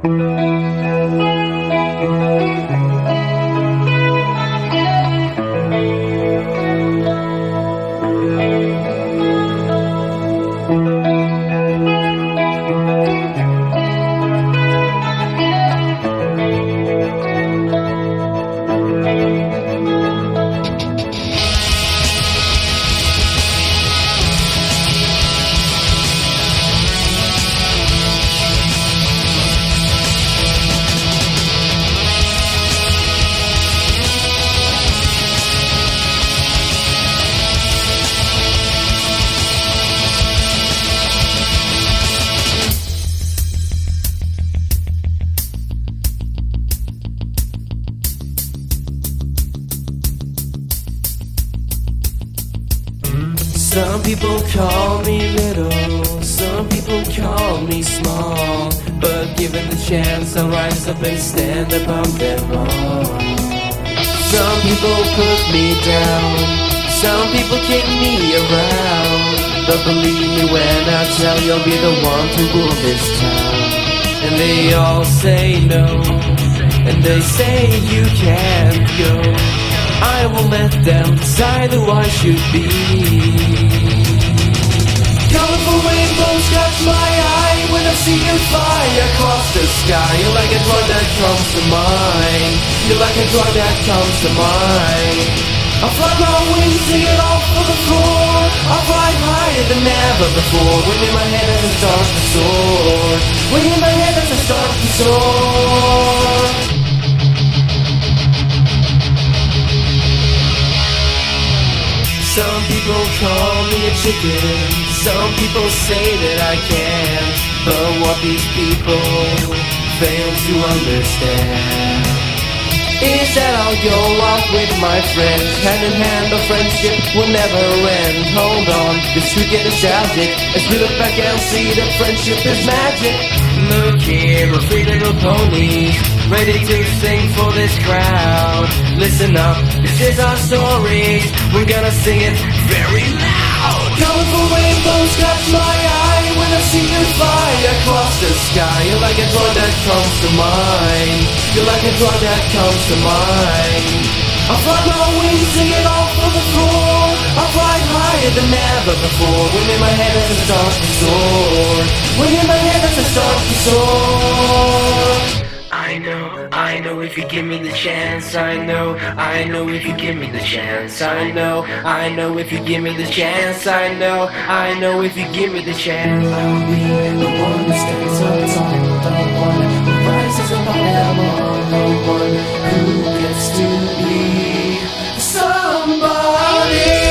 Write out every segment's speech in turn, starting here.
Some people call me little, some people call me small, but given the chance I'll rise up and stand above them all. Some people put me down, some people kick me around, but believe me when I tell you I'll be the one to rule this town. And they all say no, and they say you can't go. I will let them decide who I should be. Colorful rainbows catch my eye when I see you fly across the sky. You're like a drug that comes to mind. You're like a drug that comes to mind. I'll fly my wings to get off of the floor. I'll fly higher than ever before. When in my head as I start to soar. When in my head as I start to soar. Some people call me a chicken, some people say that I can't, but what these people fail to understand is that I'll go off with my friends, hand in hand, our friendship will never end. Hold on, this should get nostalgic as we look back and see that friendship is magic. Look here, we're three little ponies, ready to sing for this crowd. Listen up, this is our story, we're gonna sing it very loud. Colorful rainbows catch my eye when I see you fly across the sky. You're like a drug that comes to mind. You're like a drug that comes to mind. I'll fly my wings to get off of the floor. I'll fly higher than ever before. When in my head as I start to soar. When in my head as I start to soar. I know if you give me the chance. I know if you give me the chance. I know if you give me the chance. I know if you give me the chance. I'll be the one that stands up tall, the one who rises above them all, the one who gets to be somebody.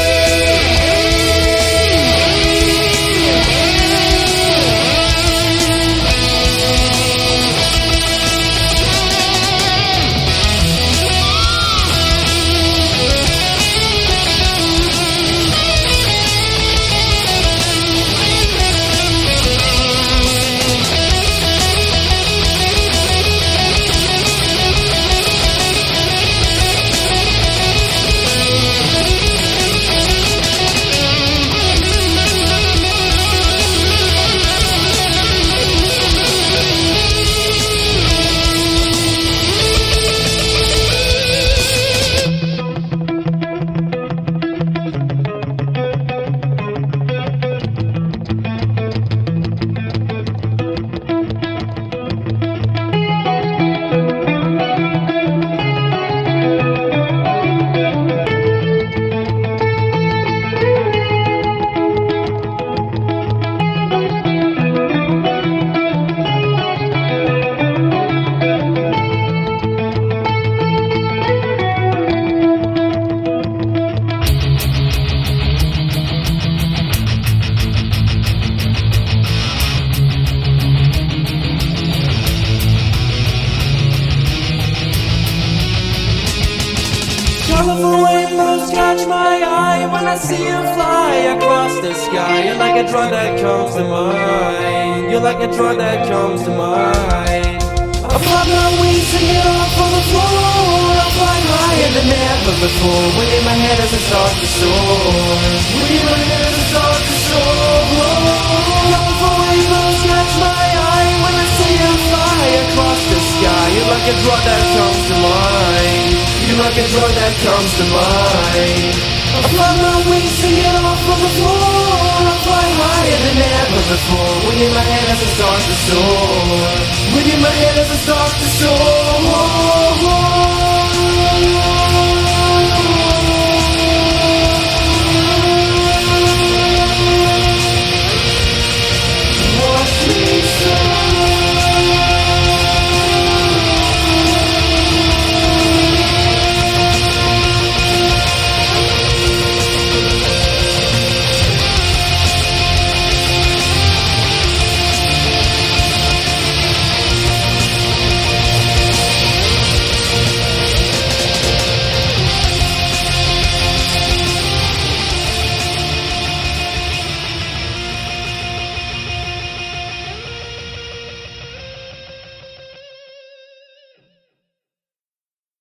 Colorful rainbows catch my eye when I see you fly across the sky. You're like a drug that comes to mind. You're like a drug that comes to mind. I fly my wings to get off on the floor. I fly higher than ever before. When in my head as I start to soar. When in my head as I start to soar. Colorful rainbows catch my eye when I see you fly across drug that comes to mind. You're like a drug that comes to mind. I fly my wings to get off of the floor. I fly higher than ever before. Within my head as it starts to soar. Within my head as it starts to soar.